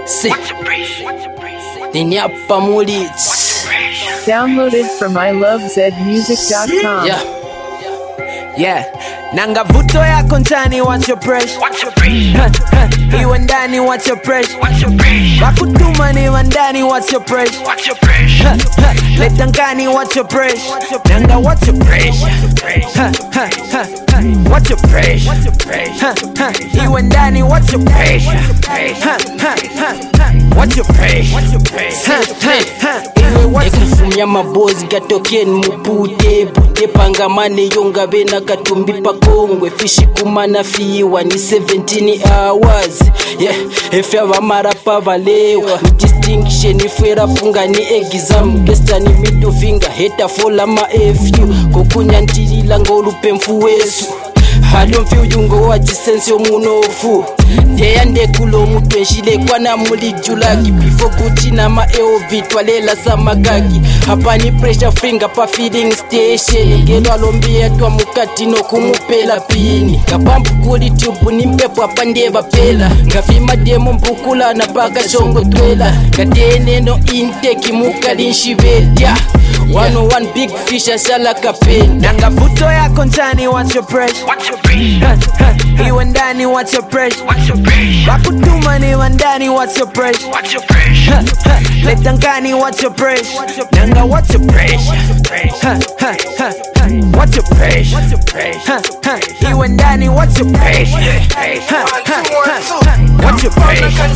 See, Ninyapa Mulit. Downloaded from ilovezmusic.com. Yeah. Nanga vuto yako ndani, what's your pressure? Iwe ndani, what's your pressure? Wakutuma ni wandani, what's your pressure? Leta ngani, what's your pressure? Nanga, what's your pressure? What's your pressure? Iwe ndani, what's your pressure? What's your pressure? Ekufumya mabozi gatokeni mupute bute pangamane yonga bena katumbi pakongwe fishi kumana fiwa ni 17 hours. Yeah, efya bamarapa balewa distinction ifwera punga ni exam gesta ni middle finger heta fola ma FU kokunyantilila ngolupemfu wesu. I don't feel you go at the sense of munofu. They and they kulo mutwenshile kwa na muli julaki. Before kuchina ma EOV twalela samagaki. Hapa ni pressure finger pa feeding station. Ngelo alombia twa mukati no kumupela pini. Kapampu kuli tubu ni mpepo hapa ndeva pela. Ngafima demo mpukula na paka chongo twela. Katene no inteki mukali nshivedia. 101 big fish ashala kapeni. Nanga vuto yako ndani, what's your pressure? Iwe ndani, what's your pressure? Wakutuma ni wandani, what's your pressure? Leta ngani, what's your pressure? Nanga, what's your pressure? What's your pressure? Iwe ndani, what's your pressure? What's your pressure?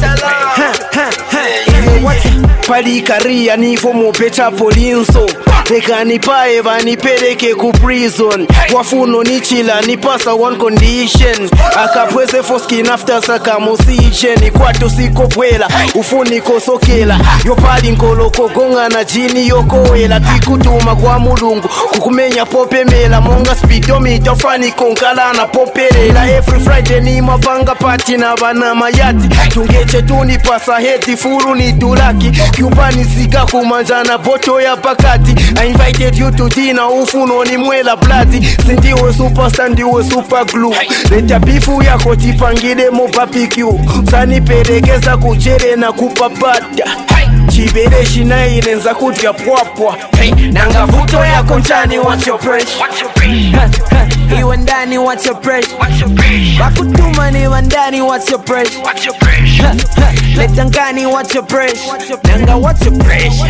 Palikaria nivo mopeta polinso Tekani pae vanipeleke ku prison Wafuno nichila nipasa one condition Akapweze for skin after circumcision Ikwato siko pwela ufuniko sokela Yopali nkoloko gonga na jini yokoela Tikutuma kwa mulungu kukumenya pope mela Monga speedometer fani konkala na popelela Every Friday ni mavanga party na bana mayati Tungeche tunipasa heti furu ni dulaki Cubani zika kumanjana boto ya pakati I invited you to dinner ufuno ni mwela plati Sindiwe superstar ndiwe super glue Leta bifu yako tipangile mo barbecue Sani perekeza kuchere na kupapata Chibere shina inenza kutya pwapwa Nanga vuto yako ndani, what's your pressure? Iwe ndani, what's your pressure? Wakutuma ni wandani, what's your pressure? Leta ngani, what's your pressure? Nanga, what's your pressure?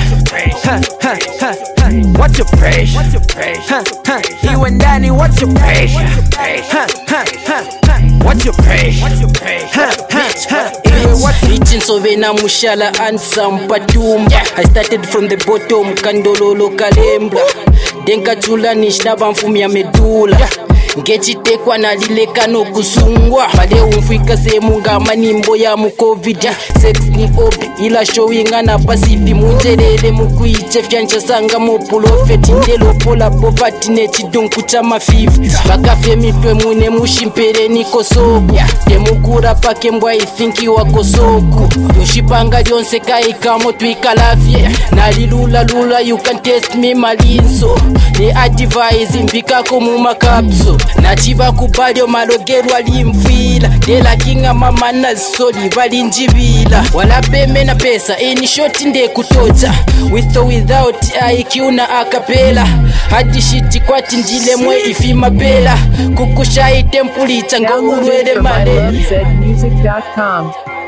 What's your pressure? Iwe ndani, what's your pressure? What's your pressure? Reaching so vena mushala and some patumba. I started from the bottom, kandololo kalembla. Denka chula nishnaba mfumi ya medula. Ngechitekwa na lile kano kusungwa. Bale umfika semu ngama nimbo ya mukovida. Sex ni obi ila showinga na pasifi. Munjerele mukuiche fyancha sanga mopulofeti. Ndelo pola povati nechidonku chama 50. Bakafe mitwe mune mushimpere niko soku. Temukura pake mbwa ithinki wako soku. Yoshipanga lyonse kaikamo tuikalafye. Nalilula lula you can test me malinso. Ne advise mbikako mumakapso. Nachiba kubalyo malogero alimfila. Dela kinga mama nazisoli valinjibila. Wala peme na pesa any shot nde kutocha. With or without IQ na akapela. Hadi shiti kwati njile mwe ifima pela. Kukusha itempuli chango urwele male. ilovezmusic.com.